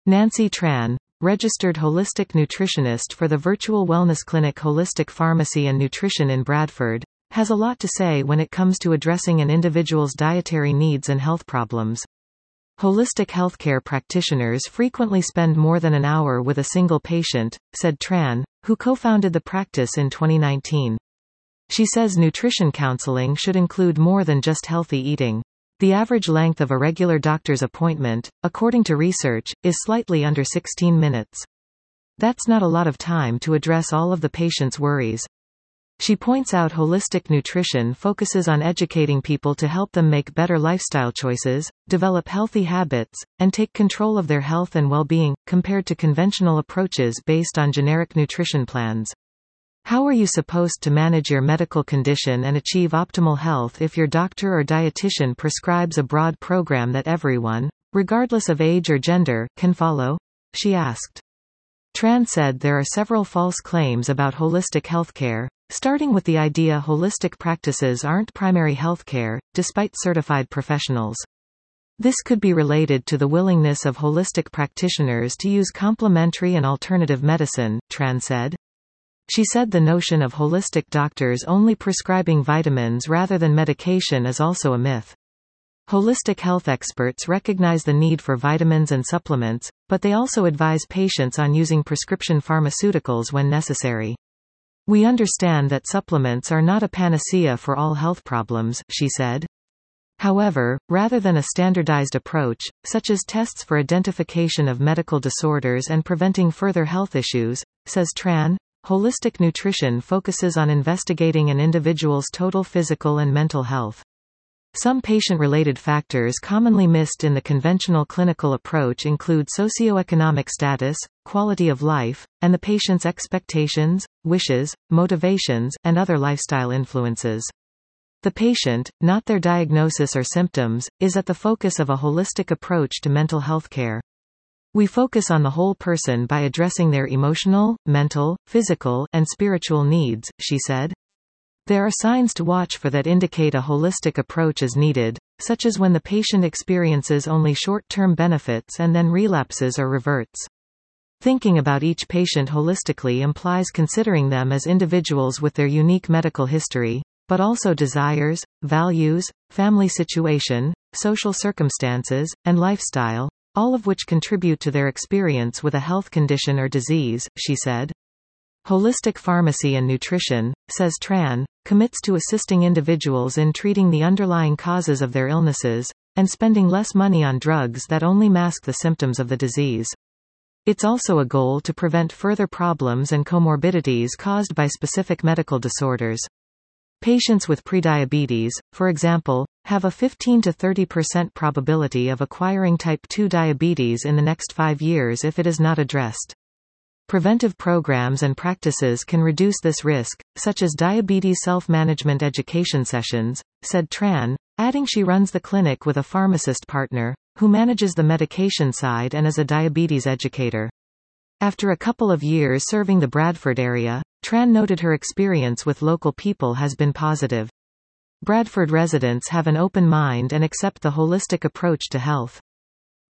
Nancy Tran, registered holistic nutritionist for the virtual wellness clinic Holistic Pharmacy and Nutrition in Bradford, has a lot to say when it comes to addressing an individual's dietary needs and health problems. Holistic healthcare practitioners frequently spend more than an hour with a single patient, said Tran, who co-founded the practice in 2019. She says nutrition counseling should include more than just healthy eating. The average length of a regular doctor's appointment, according to research, is slightly under 16 minutes. That's not a lot of time to address all of the patient's worries. She points out holistic nutrition focuses on educating people to help them make better lifestyle choices, develop healthy habits, and take control of their health and well-being, compared to conventional approaches based on generic nutrition plans. How are you supposed to manage your medical condition and achieve optimal health if your doctor or dietitian prescribes a broad program that everyone, regardless of age or gender, can follow? She asked. Tran said there are several false claims about holistic healthcare, starting with the idea holistic practices aren't primary healthcare, despite certified professionals. This could be related to the willingness of holistic practitioners to use complementary and alternative medicine, Tran said. She said the notion of holistic doctors only prescribing vitamins rather than medication is also a myth. Holistic health experts recognize the need for vitamins and supplements, but they also advise patients on using prescription pharmaceuticals when necessary. We understand that supplements are not a panacea for all health problems, she said. However, rather than a standardized approach, such as tests for identification of medical disorders and preventing further health issues, says Tran, holistic nutrition focuses on investigating an individual's total physical and mental health. Some patient-related factors commonly missed in the conventional clinical approach include socioeconomic status, quality of life, and the patient's expectations, wishes, motivations, and other lifestyle influences. The patient, not their diagnosis or symptoms, is at the focus of a holistic approach to mental health care. We focus on the whole person by addressing their emotional, mental, physical, and spiritual needs, she said. There are signs to watch for that indicate a holistic approach is needed, such as when the patient experiences only short-term benefits and then relapses or reverts. Thinking about each patient holistically implies considering them as individuals with their unique medical history, but also desires, values, family situation, social circumstances, and lifestyle, all of which contribute to their experience with a health condition or disease, she said. Holistic Pharmacy and Nutrition, says Tran, commits to assisting individuals in treating the underlying causes of their illnesses, and spending less money on drugs that only mask the symptoms of the disease. It's also a goal to prevent further problems and comorbidities caused by specific medical disorders. Patients with prediabetes, for example, have a 15 to 30% probability of acquiring type 2 diabetes in the next 5 years if it is not addressed. Preventive programs and practices can reduce this risk, such as diabetes self-management education sessions, said Tran, adding she runs the clinic with a pharmacist partner, who manages the medication side and is a diabetes educator. After a couple of years serving the Bradford area, Tran noted her experience with local people has been positive. Bradford residents have an open mind and accept the holistic approach to health.